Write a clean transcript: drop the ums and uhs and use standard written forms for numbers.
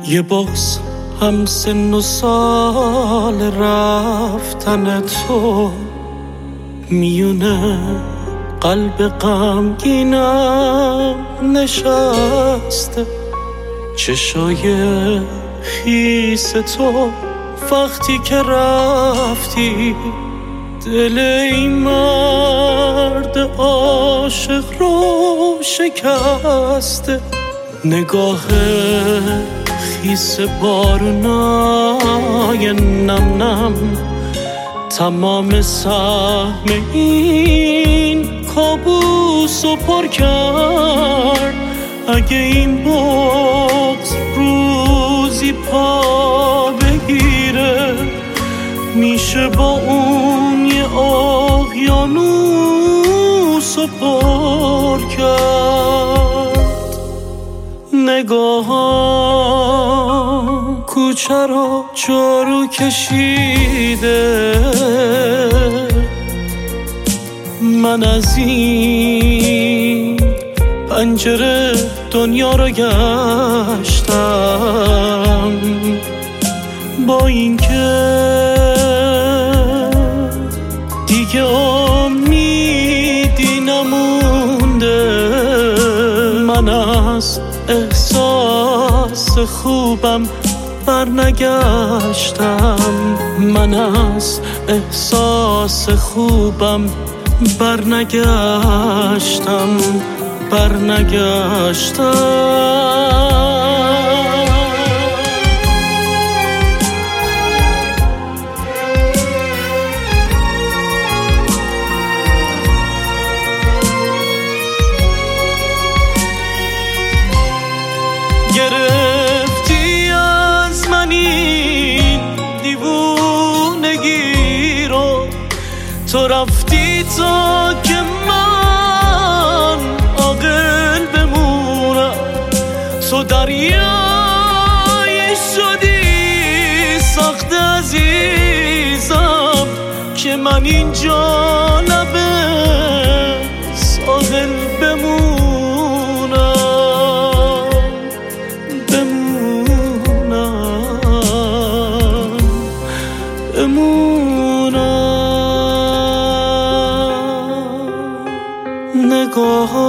یه بغض هم سن و سال رفتن تو میونه قلب غمگینم نشسته. چشای خیس تو وقتی که رفتی دل این مرد عاشق رو شکسته. نگاه خیس بارونای نم نم تمام سهم این کابوس رو پر کرد. اگه این بغض روزی پا بگیره میشه با اون یه اقیانوس رو پر کرد. نگاهام کوچه رو جارو کشیده، من از این پنجره دنیا رو گشتم. با اینکه دیگه امیدی نمونده، من از احساس خوبم برنگشتم. من از احساس خوبم برنگشتم. گرفتی از من این دیوونگی رو، تو رفتی تا که من عاقل بمونم. تو دریای شدی سخت عزیزم که من اینجا لبه ساحل بمونم. نگاه